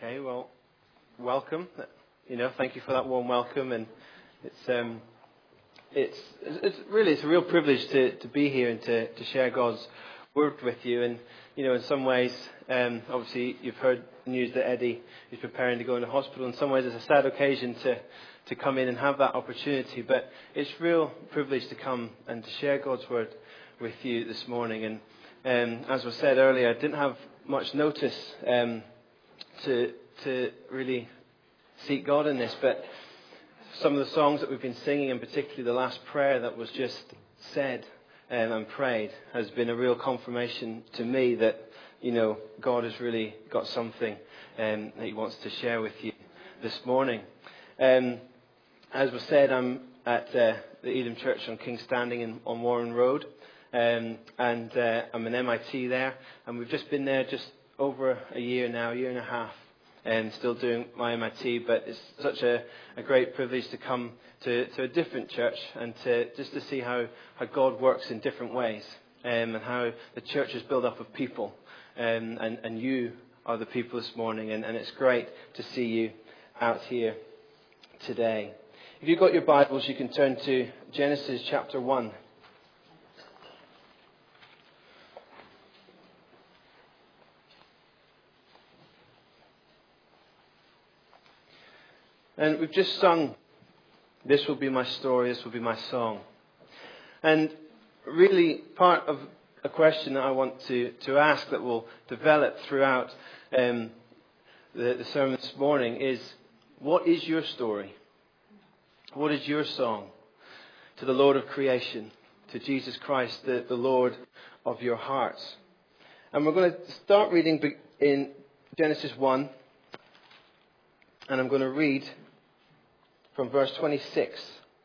Okay, well, welcome. Thank you for that warm welcome, and it's a real privilege to be here and to share God's word with you. And in some ways, obviously you've heard news that Eddie is preparing to go into hospital. In some ways, it's a sad occasion to come in and have that opportunity, but it's a real privilege to come and to share God's word with you this morning. And as was said earlier, I didn't have much notice to really seek God in this, but some of the songs that we've been singing, and particularly the last prayer that was just said and prayed, has been a real confirmation to me that God has really got something that He wants to share with you this morning. As was said, I'm at the Edom Church on King's Standing on Warren Road, and I'm an MIT there, and we've just been there just over a year now, a year and a half, and still doing my MIT, but it's such a great privilege to come to a different church and to see how God works in different ways, and how the church is built up of people, and you are the people this morning, and it's great to see you out here today. If you've got your Bibles, you can turn to Genesis chapter 1. And we've just sung, "This will be my story, this will be my song." And really part of a question that I want to ask that will develop throughout the sermon this morning is, what is your story? What is your song to the Lord of creation, to Jesus Christ, the Lord of your hearts? And we're going to start reading in Genesis 1, and I'm going to read from verse 26.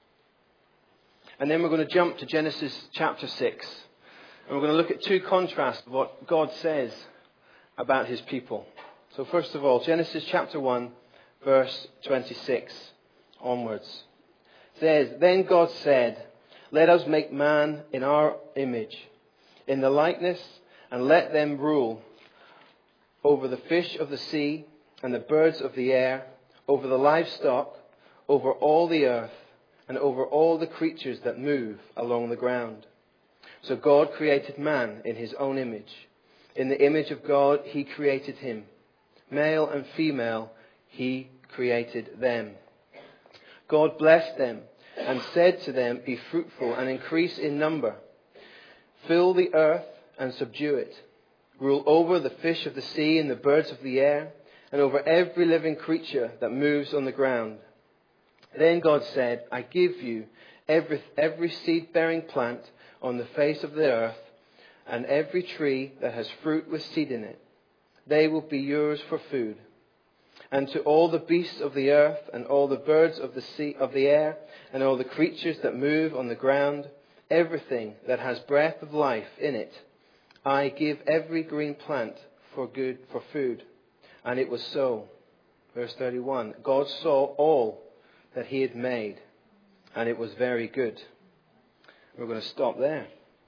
And then we're going to jump to Genesis chapter 6. And we're going to look at two contrasts of what God says about His people. So first of all, Genesis chapter 1, verse 26 onwards. It says, "Then God said, 'Let us make man in our image, in the likeness, and let them rule over the fish of the sea and the birds of the air, over the livestock, over all the earth, and over all the creatures that move along the ground.' So God created man in His own image. In the image of God He created him. Male and female He created them. God blessed them and said to them, 'Be fruitful and increase in number. Fill the earth and subdue it. Rule over the fish of the sea and the birds of the air, and over every living creature that moves on the ground.' Then God said, 'I give you every seed-bearing plant on the face of the earth, and every tree that has fruit with seed in it. They will be yours for food. And to all the beasts of the earth, and all the birds of the sea, of the air, and all the creatures that move on the ground, everything that has breath of life in it, I give every green plant for food.' And it was so." Verse 31. God saw all that He had made, and it was very good. We're going to stop there.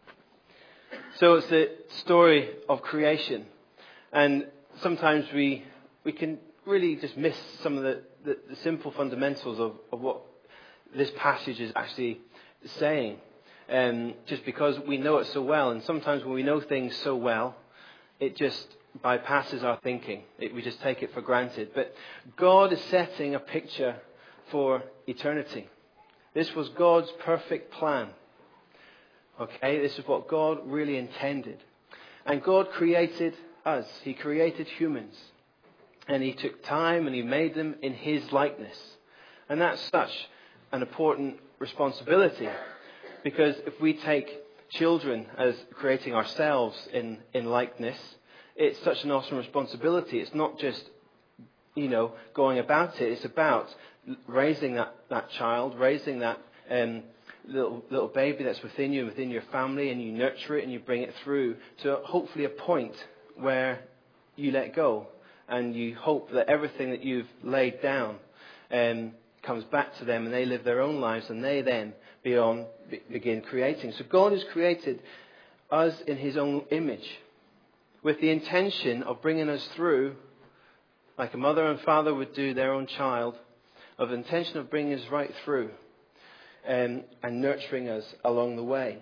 So it's the story of creation. And sometimes we can really just miss some of the simple fundamentals of what this passage is actually saying. Just because we know it so well. And sometimes when we know things so well, it just bypasses our thinking. We just take it for granted. But God is setting a picture for eternity. This was God's perfect plan. Okay, this is what God really intended. And God created us. He created humans. And He took time and He made them in His likeness. And that's such an important responsibility. Because if we take children as creating ourselves in likeness, it's such an awesome responsibility. It's not just, going about it. It's about raising that child, raising that little baby that's within you and within your family, and you nurture it and you bring it through to hopefully a point where you let go and you hope that everything that you've laid down comes back to them and they live their own lives and they then begin creating. So God has created us in His own image with the intention of bringing us through like a mother and father would do their own child, of the intention of bringing us right through and nurturing us along the way.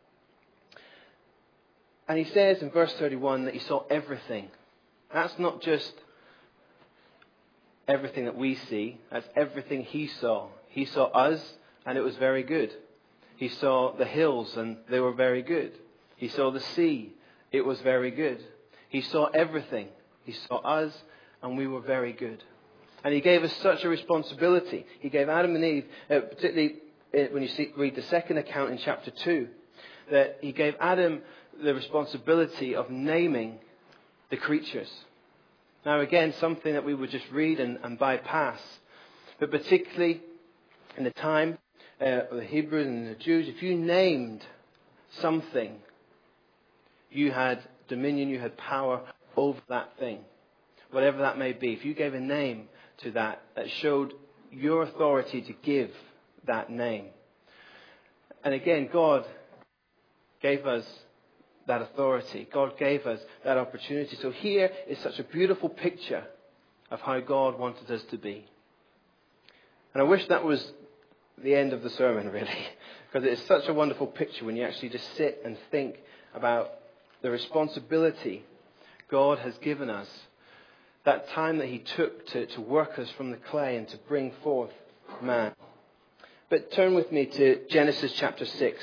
And he says in verse 31 that he saw everything. That's not just everything that we see. That's everything he saw. He saw us, and it was very good. He saw the hills, and they were very good. He saw the sea. It was very good. He saw everything. He saw us, and we were very good. And he gave us such a responsibility. He gave Adam and Eve, particularly when you read the second account in chapter 2, that he gave Adam the responsibility of naming the creatures. Now again, something that we would just read and bypass. But particularly in the time of the Hebrews and the Jews, if you named something, you had dominion, you had power over that thing. Whatever that may be. If you gave a name to that, that showed your authority to give that name. And again, God gave us that authority. God gave us that opportunity. So here is such a beautiful picture of how God wanted us to be. And I wish that was the end of the sermon, really, because it is such a wonderful picture when you actually just sit and think about the responsibility God has given us, that time that he took to work us from the clay and to bring forth man. But turn with me to Genesis chapter 6.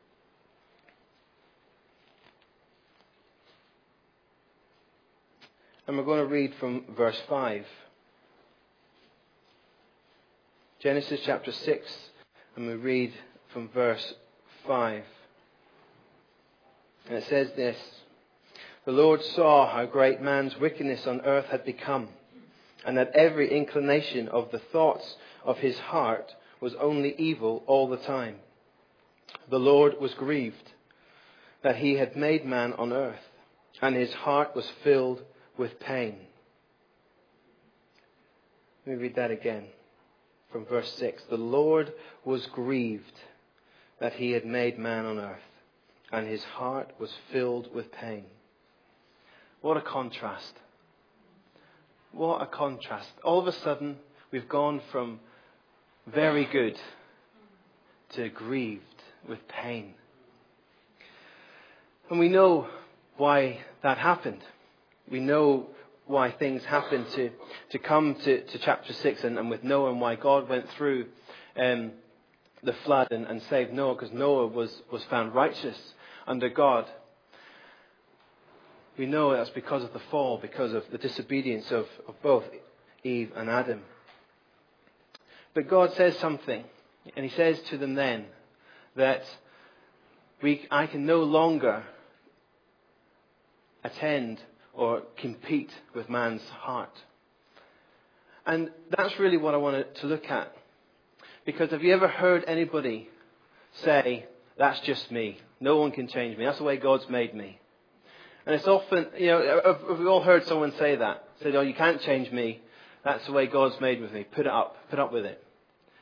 And we're going to read from verse 5. Genesis chapter 6, and we read from verse 5. And it says this: "The Lord saw how great man's wickedness on earth had become, and that every inclination of the thoughts of his heart was only evil all the time. The Lord was grieved that he had made man on earth, and his heart was filled with pain." Let me read that again from verse 6. "The Lord was grieved that he had made man on earth, and his heart was filled with pain." What a contrast. What a contrast. All of a sudden, we've gone from very good to grieved with pain. And we know why that happened. We know why things happened to come to chapter 6 and with Noah, and why God went through the flood and saved Noah, because Noah was found righteous under God. We know that's because of the fall, because of the disobedience of both Eve and Adam. But God says something, and he says to them then that I can no longer attend or compete with man's heart. And that's really what I wanted to look at. Because have you ever heard anybody say, "That's just me. No one can change me. That's the way God's made me"? And it's often, we've all heard someone say that. Say, "Oh, you can't change me. That's the way God's made with me. Put up with it."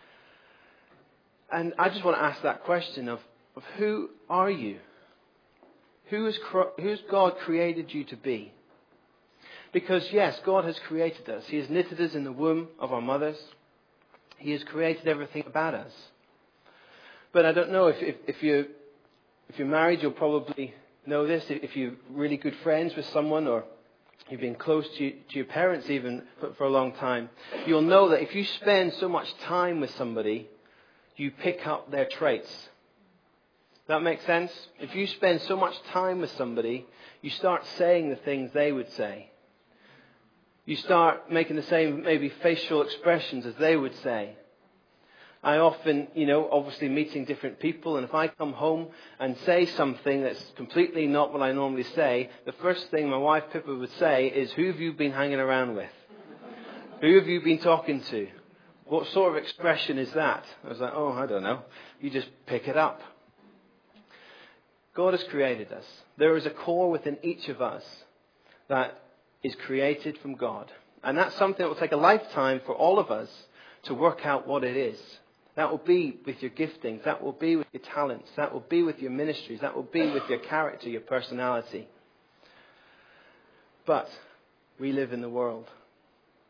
And I just want to ask that question of who are you? Who's God created you to be? Because yes, God has created us. He has knitted us in the womb of our mothers. He has created everything about us. But I don't know if you're married, you'll probably know this. If you're really good friends with someone, or you've been close to your parents even for a long time, you'll know that if you spend so much time with somebody, you pick up their traits. That makes sense? If you spend so much time with somebody, you start saying the things they would say. You start making the same maybe facial expressions as they would say. I often, obviously meeting different people, and if I come home and say something that's completely not what I normally say, the first thing my wife Pippa would say is, "Who have you been hanging around with? Who have you been talking to? What sort of expression is that?" I was like, "Oh, I don't know." You just pick it up. God has created us. There is a core within each of us that is created from God. And that's something that will take a lifetime for all of us to work out what it is. That will be with your giftings. That will be with your talents. That will be with your ministries. That will be with your character, your personality. But we live in the world.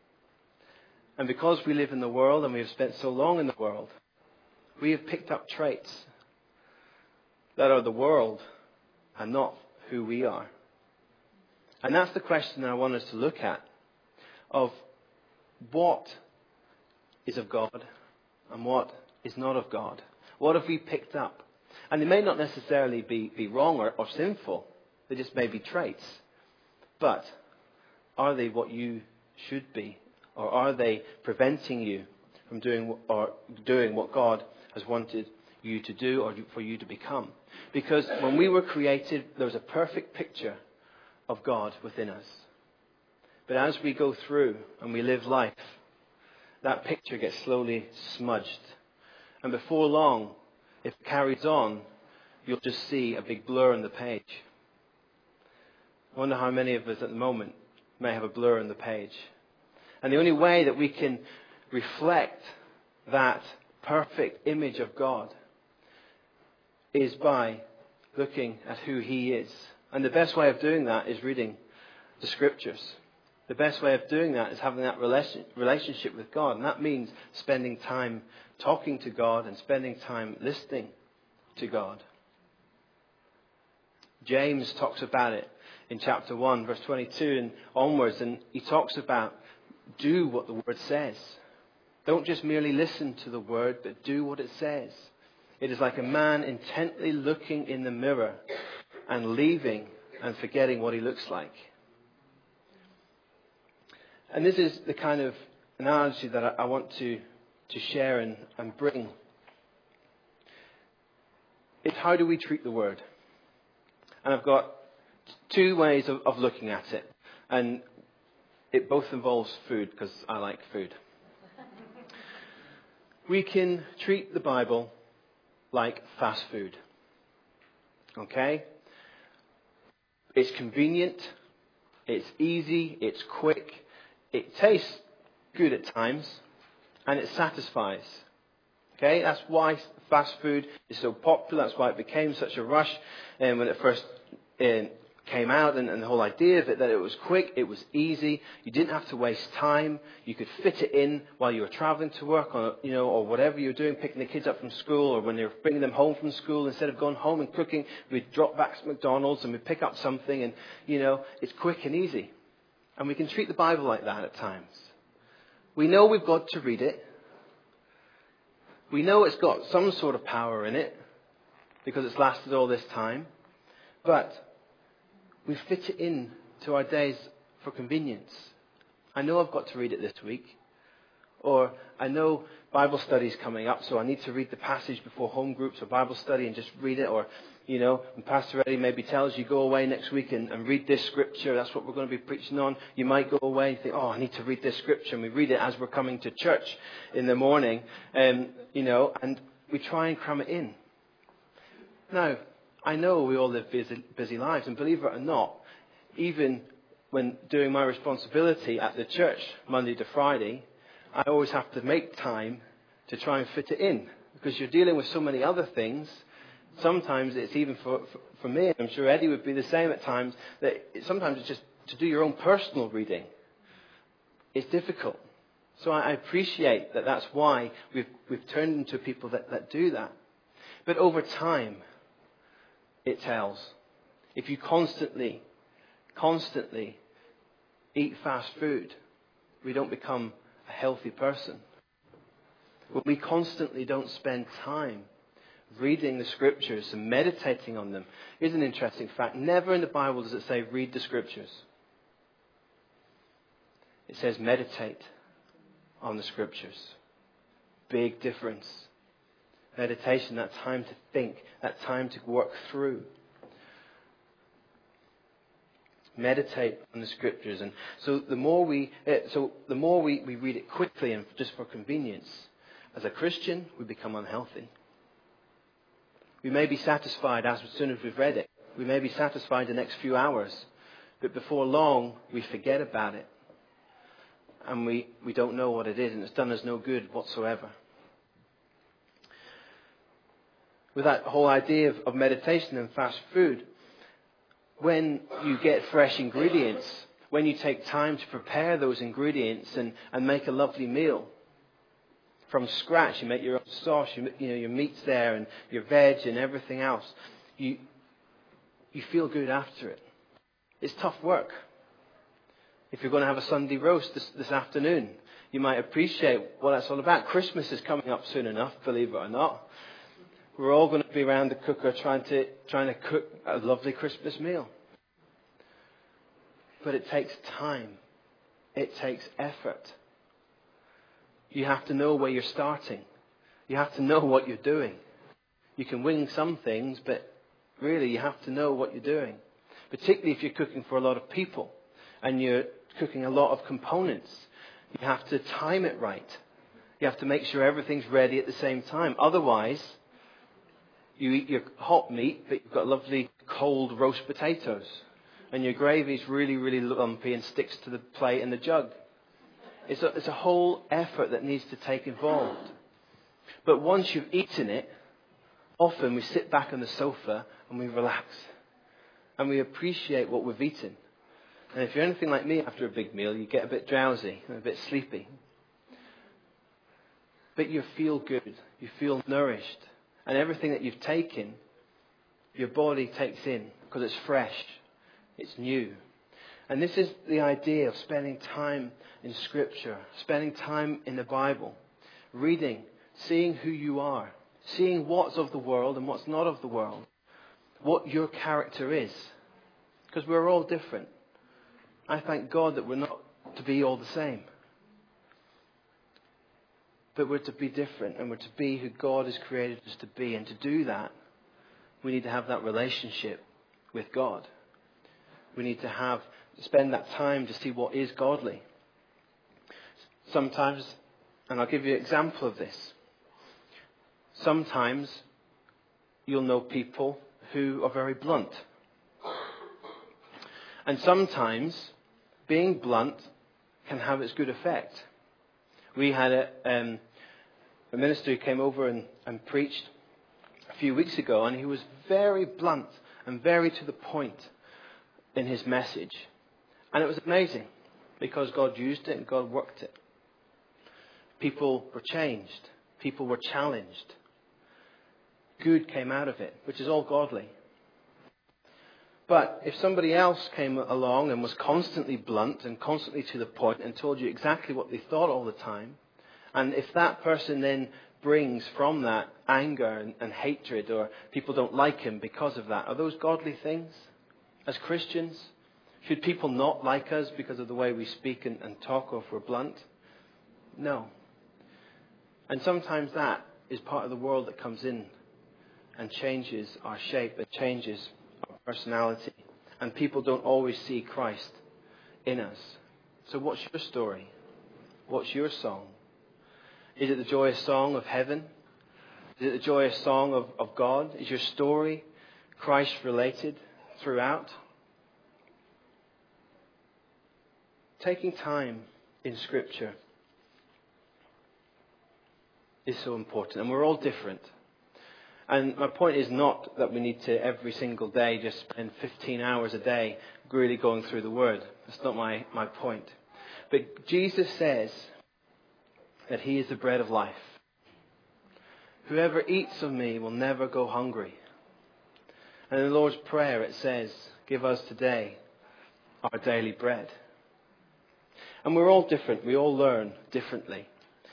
And because we live in the world and we have spent so long in the world, we have picked up traits that are the world and not who we are. And that's the question I want us to look at, of what is of God and what is not of God. What have we picked up? And they may not necessarily be wrong or sinful. They just may be traits. But are they what you should be? Or are they preventing you from doing what God has wanted you to do or for you to become? Because when we were created, there was a perfect picture of God within us. But as we go through and we live life, that picture gets slowly smudged. And before long, if it carries on, you'll just see a big blur on the page. I wonder how many of us at the moment may have a blur on the page. And the only way that we can reflect that perfect image of God is by looking at who He is. And the best way of doing that is reading the Scriptures. The best way of doing that is having that relationship with God. And that means spending time talking to God and spending time listening to God. James talks about it in chapter 1, verse 22 and onwards. And he talks about do what the Word says. Don't just merely listen to the Word, but do what it says. It is like a man intently looking in the mirror and leaving and forgetting what he looks like. And this is the kind of analogy that I want to share and bring. It's how do we treat the Word? And I've got two ways of looking at it. And it both involves food, because I like food. We can treat the Bible like fast food. Okay? It's convenient. It's easy. It's quick. It tastes good at times. And it satisfies. Okay? That's why fast food is so popular. That's why it became such a rush. And when it first came out, and the whole idea of it, that it was quick, it was easy, you didn't have to waste time, you could fit it in while you were travelling to work, or whatever you were doing, picking the kids up from school, or when you were bringing them home from school. Instead of going home and cooking, we'd drop back to McDonald's and we'd pick up something, and it's quick and easy. And we can treat the Bible like that at times. We know we've got to read it. We know it's got some sort of power in it because it's lasted all this time. But we fit it in to our days for convenience. I know I've got to read it this week. Or I know Bible study's coming up, so I need to read the passage before home groups or Bible study and just read it. Or, when Pastor Eddie maybe tells you go away next week and read this scripture, that's what we're going to be preaching on. You might go away and think, I need to read this scripture. And we read it as we're coming to church in the morning, and we try and cram it in. Now, I know we all live busy lives, and believe it or not, even when doing my responsibility at the church Monday to Friday, I always have to make time to try and fit it in, because you're dealing with so many other things. Sometimes it's even for me, and I'm sure Eddie would be the same at times, that sometimes it's just to do your own personal reading. It's difficult. So I appreciate that. That's why we've turned into people that do that. But over time, it tells. If you constantly eat fast food, we don't become a healthy person. When we constantly don't spend time reading the scriptures and meditating on them. Here's an interesting fact. Never in the Bible does it say read the scriptures. It says meditate on the scriptures. Big difference. Meditation, that time to think, that time to work through. Meditate on the scriptures. And so the more we read it quickly and just for convenience, as a Christian, we become unhealthy. We may be satisfied as soon as we've read it. We may be satisfied the next few hours. But before long, we forget about it. And we don't know what it is, and it's done us no good whatsoever. With that whole idea of meditation and fast food, when you get fresh ingredients, when you take time to prepare those ingredients and make a lovely meal. From scratch, you make your own sauce, your meat's there and your veg and everything else. You feel good after it. It's tough work. If you're going to have a Sunday roast this afternoon, you might appreciate what that's all about. Christmas is coming up soon enough, believe it or not. We're all going to be around the cooker trying to cook a lovely Christmas meal. But it takes time. It takes effort. You have to know where you're starting. You have to know what you're doing. You can wing some things, but really you have to know what you're doing. Particularly if you're cooking for a lot of people and you're cooking a lot of components. You have to time it right. You have to make sure everything's ready at the same time. Otherwise, you eat your hot meat, but you've got lovely cold roast potatoes. And your gravy's really, really lumpy and sticks to the plate and the jug. It's a whole effort that needs to take involved. But once you've eaten it, often we sit back on the sofa and we relax. And we appreciate what we've eaten. And if you're anything like me after a big meal, you get a bit drowsy and a bit sleepy. But you feel good. You feel nourished. And everything that you've taken, your body takes in because it's fresh. It's new. And this is the idea of spending time in Scripture, spending time in the Bible, reading, seeing who you are, seeing what's of the world and what's not of the world, what your character is. Because we're all different. I thank God that we're not to be all the same. But we're to be different and we're to be who God has created us to be. And to do that, we need to have that relationship with God. We need to spend that time to see what is godly. Sometimes, and I'll give you an example of this. Sometimes you'll know people who are very blunt. And sometimes being blunt can have its good effect. We had a minister who came over and preached a few weeks ago, and he was very blunt and very to the point in his message. And it was amazing because God used it and God worked it. People were changed. People were challenged. Good came out of it, which is all godly. But if somebody else came along and was constantly blunt and constantly to the point and told you exactly what they thought all the time, and if that person then brings from that anger and hatred, or people don't like him because of that, are those godly things? As Christians, should people not like us because of the way we speak and talk, or if we're blunt? No. And sometimes that is part of the world that comes in and changes our shape, it changes our personality. And people don't always see Christ in us. So what's your story? What's your song? Is it the joyous song of heaven? Is it the joyous song of God? Is your story Christ related throughout? Taking time in Scripture is so important. And we're all different. And my point is not that we need to every single day just spend 15 hours a day really going through the Word. That's not my point. But Jesus says that He is the bread of life. Whoever eats of me will never go hungry. And in the Lord's Prayer it says, give us today our daily bread. And we're all different. We all learn differently.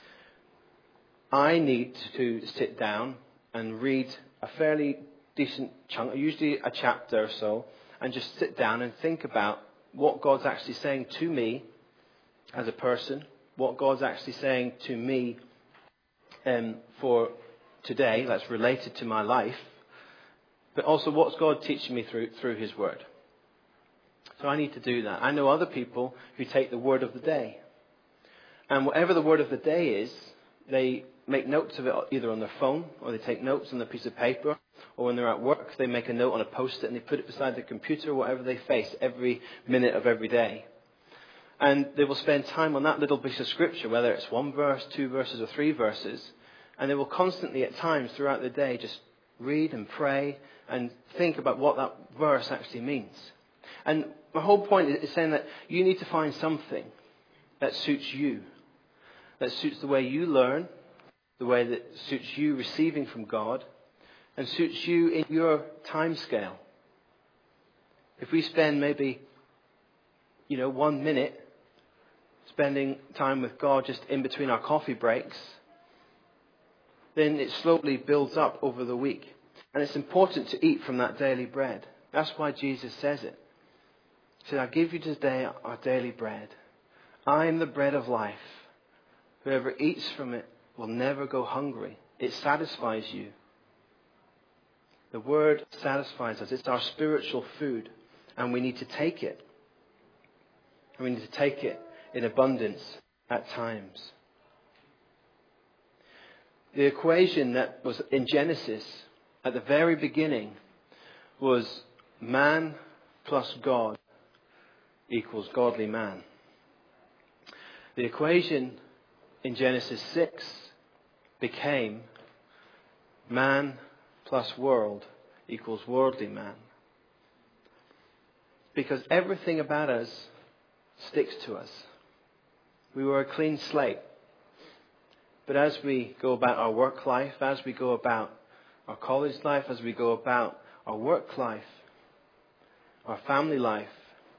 I need to sit down and read a fairly decent chunk, usually a chapter or so, and just sit down and think about what God's actually saying to me as a person, what God's actually saying to me for today that's related to my life, but also what's God teaching me through His Word. So I need to do that. I know other people who take the word of the day. And whatever the word of the day is, they make notes of it either on their phone, or they take notes on a piece of paper, or when they're at work, they make a note on a post-it and they put it beside their computer, whatever they face every minute of every day. And they will spend time on that little piece of Scripture, whether it's 1 verse, 2 verses, or 3 verses. And they will constantly, at times throughout the day, just read and pray and think about what that verse actually means. And my whole point is saying that you need to find something that suits you, that suits the way you learn, the way that suits you receiving from God, and suits you in your time scale. If we spend maybe, 1 minute spending time with God just in between our coffee breaks, then it slowly builds up over the week. And it's important to eat from that daily bread. That's why Jesus says it. He said, I give you today our daily bread. I am the bread of life. Whoever eats from it will never go hungry. It satisfies you. The word satisfies us. It's our spiritual food. And we need to take it. And we need to take it in abundance at times. The equation that was in Genesis at the very beginning was man plus God equals godly man. The equation in Genesis 6 became man plus world equals worldly man. Because everything about us sticks to us. We were a clean slate. But as we go about our work life, as we go about our college life, as we go about our work life, our family life,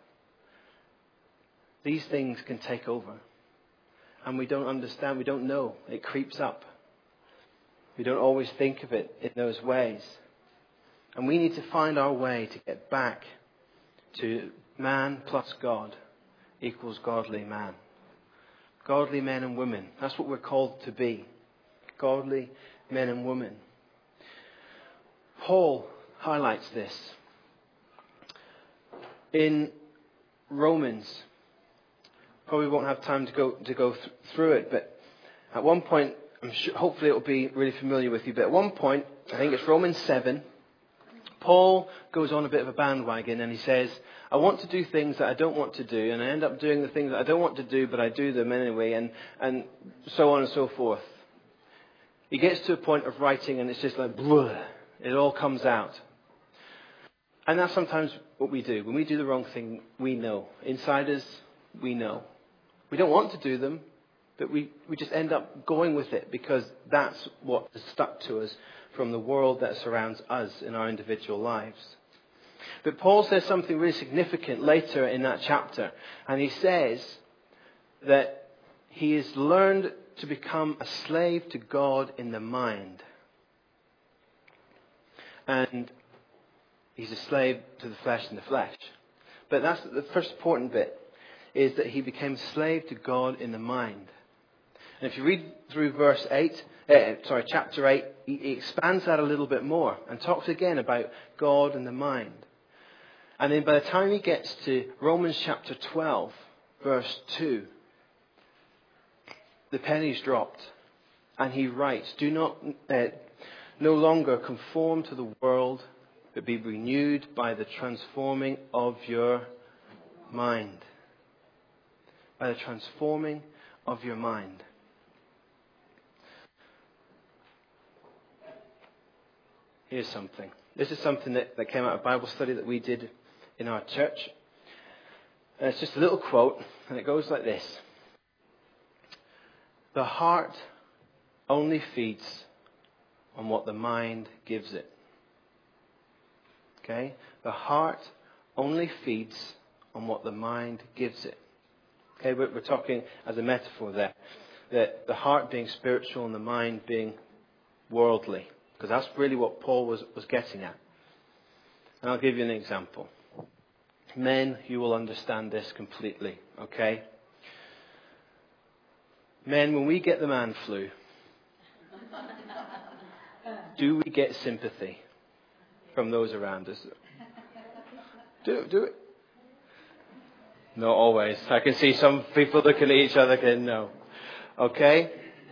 these things can take over. And we don't understand, we don't know. It creeps up. We don't always think of it in those ways. And we need to find our way to get back to man plus God equals godly man. Godly men and women. That's what we're called to be. Godly men and women. Paul highlights this. In Romans, probably won't have time to go through it, but at one point, I'm sure, hopefully it will be really familiar with you, but at one point, I think it's Romans 7, Paul goes on a bit of a bandwagon and he says, I want to do things that I don't want to do, and I end up doing the things that I don't want to do, but I do them anyway, and so on and so forth. He gets to a point of writing and it's just like, bleh, it all comes out. And that's sometimes what we do. When we do the wrong thing, we know. Inside us, we know. We don't want to do them, but we just end up going with it because that's what has stuck to us from the world that surrounds us in our individual lives. But Paul says something really significant later in that chapter. And he says that he has learned to become a slave to God in the mind. And he's a slave to the flesh in the flesh. But that's the first important bit, is that he became a slave to God in the mind. And if you read through chapter 8, he expands that a little bit more and talks again about God and the mind. And then by the time he gets to Romans chapter 12, verse 2, the penny's dropped. And he writes, do not, no longer conform to the world, but be renewed by the transforming of your mind. By the transforming of your mind. Here's something. This is something that came out of Bible study that we did in our church. And it's just a little quote, and it goes like this. The heart only feeds on what the mind gives it. Okay? The heart only feeds on what the mind gives it. Okay, we're talking as a metaphor there. That the heart being spiritual and the mind being worldly. Because that's really what Paul was getting at. And I'll give you an example. Men, you will understand this completely. Okay? Men, when we get the man flu, do we get sympathy from those around us? Do it. Not always. I can see some people looking at each other going, no. Okay?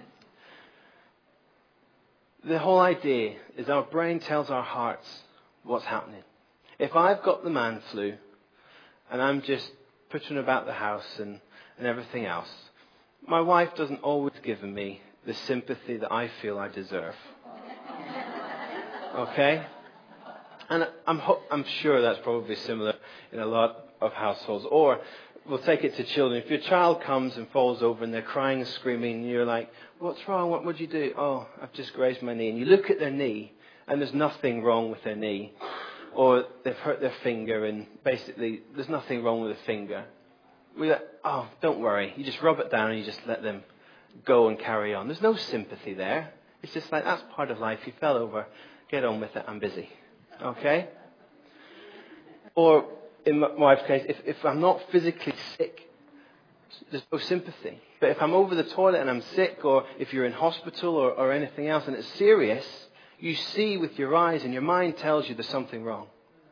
The whole idea is our brain tells our hearts what's happening. If I've got the man flu and I'm just puttering about the house and everything else, my wife doesn't always give me the sympathy that I feel I deserve. Okay? And I'm sure that's probably similar in a lot of households. Or we'll take it to children. If your child comes and falls over and they're crying and screaming, and you're like, what's wrong? What would you do? Oh, I've just grazed my knee. And you look at their knee and there's nothing wrong with their knee. Or they've hurt their finger and basically there's nothing wrong with the finger. We're like, oh, don't worry. You just rub it down and you just let them go and carry on. There's no sympathy there. It's just like, that's part of life. You fell over. Get on with it. I'm busy. Okay? Or in my wife's case, if I'm not physically sick, there's no sympathy. But if I'm over the toilet and I'm sick, or if you're in hospital or anything else and it's serious, you see with your eyes and your mind tells you there's something wrong.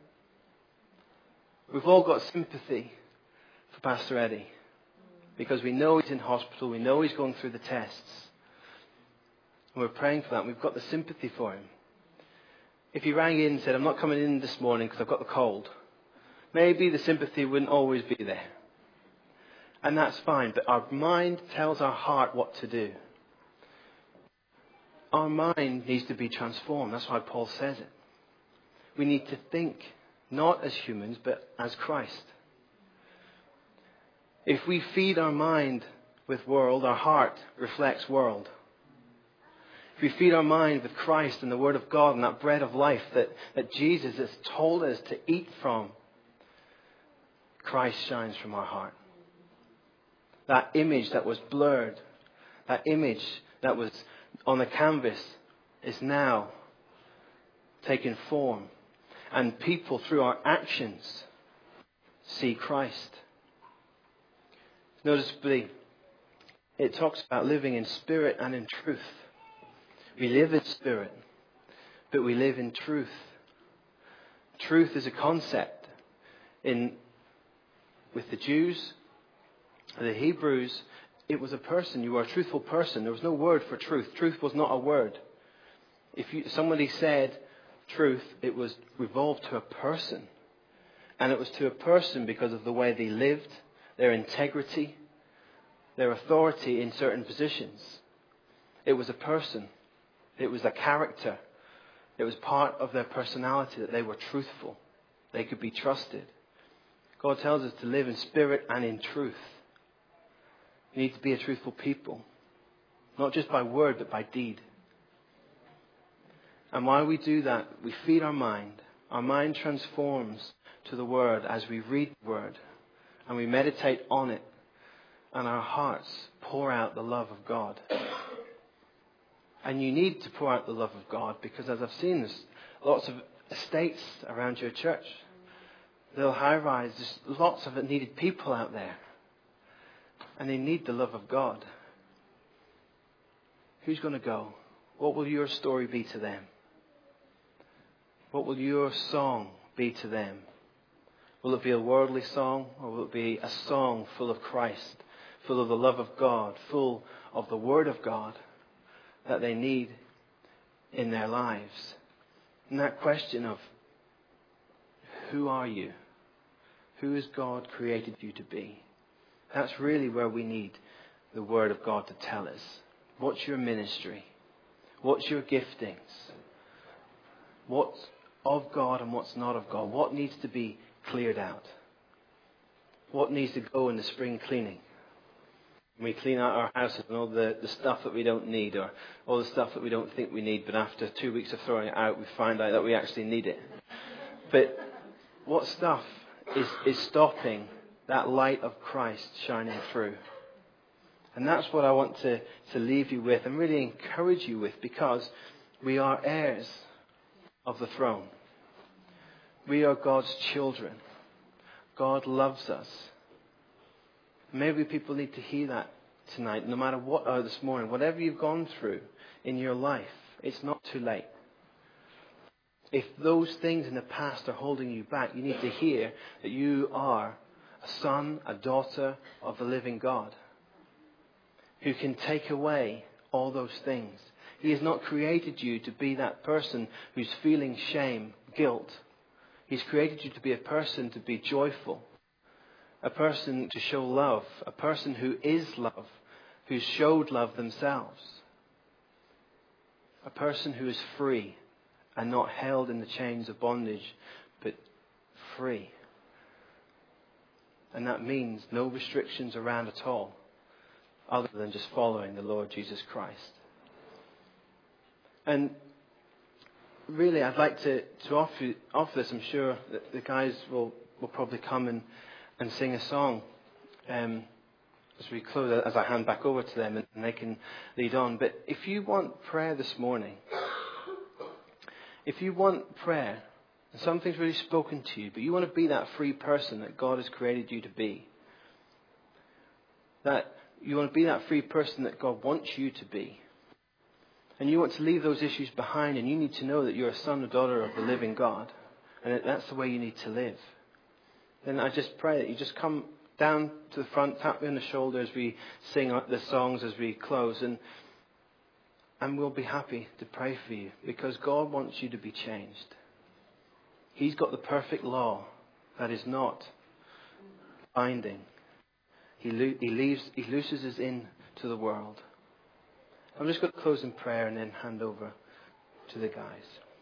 We've all got sympathy for Pastor Eddie because we know he's in hospital, we know he's going through the tests. And we're praying for that and we've got the sympathy for him. If he rang in and said, I'm not coming in this morning because I've got the cold, maybe the sympathy wouldn't always be there. And that's fine, but our mind tells our heart what to do. Our mind needs to be transformed. That's why Paul says it. We need to think, not as humans, but as Christ. If we feed our mind with world, our heart reflects world. If we feed our mind with Christ and the Word of God and that bread of life that Jesus has told us to eat from, Christ shines from our heart. That image that was blurred, that image that was on the canvas is now taking form. And people, through our actions, see Christ. Noticeably, it talks about living in spirit and in truth. We live in spirit, but we live in truth. Truth is a concept. With the Jews, the Hebrews, it was a person. You were a truthful person. There was no word for truth. Truth was not a word. If somebody said truth, it was revolved to a person. And it was to a person because of the way they lived, their integrity, their authority in certain positions. It was a person. It was a character. It was part of their personality that they were truthful. They could be trusted. God tells us to live in spirit and in truth. We need to be a truthful people. Not just by word, but by deed. And while we do that, we feed our mind. Our mind transforms to the Word as we read the Word. And we meditate on it. And our hearts pour out the love of God. And you need to pour out the love of God because, as I've seen, there's lots of estates around your church. Little high-rise, there's lots of needed people out there. And they need the love of God. Who's going to go? What will your story be to them? What will your song be to them? Will it be a worldly song, or will it be a song full of Christ, full of the love of God, full of the Word of God that they need in their lives? And that question of, who are you? Who has God created you to be? That's really where we need the Word of God to tell us. What's your ministry? What's your giftings? What's of God and what's not of God? What needs to be cleared out? What needs to go in the spring cleaning? We clean out our houses and all the stuff that we don't need, or all the stuff that we don't think we need, but after 2 weeks of throwing it out, we find out that we actually need it. But what stuff is stopping that light of Christ shining through? And that's what I want to leave you with and really encourage you with, because we are heirs of the throne. We are God's children. God loves us. Maybe people need to hear that tonight, no matter what, or this morning, whatever you've gone through in your life, it's not too late. If those things in the past are holding you back, you need to hear that you are a son, a daughter of the living God, who can take away all those things. He has not created you to be that person who's feeling shame, guilt. He's created you to be a person to be joyful, a person to show love, a person who is love, who showed love themselves, a person who is free and not held in the chains of bondage, but free. And that means no restrictions around at all, other than just following the Lord Jesus Christ. And really, I'd like to offer this. I'm sure that the guys will probably come and sing a song as we close, as I hand back over to them, and they can lead on. But if you want prayer this morning, if you want prayer, and something's really spoken to you, but you want to be that free person that God has created you to be, that you want to be that free person that God wants you to be, and you want to leave those issues behind, and you need to know that you're a son or daughter of the living God, and that that's the way you need to live, then I just pray that you just come down to the front, tap me on the shoulder as we sing the songs as we close, and we'll be happy to pray for you, because God wants you to be changed. He's got the perfect law that is not binding. He looses us into the world. I'm just going to close in prayer and then hand over to the guys.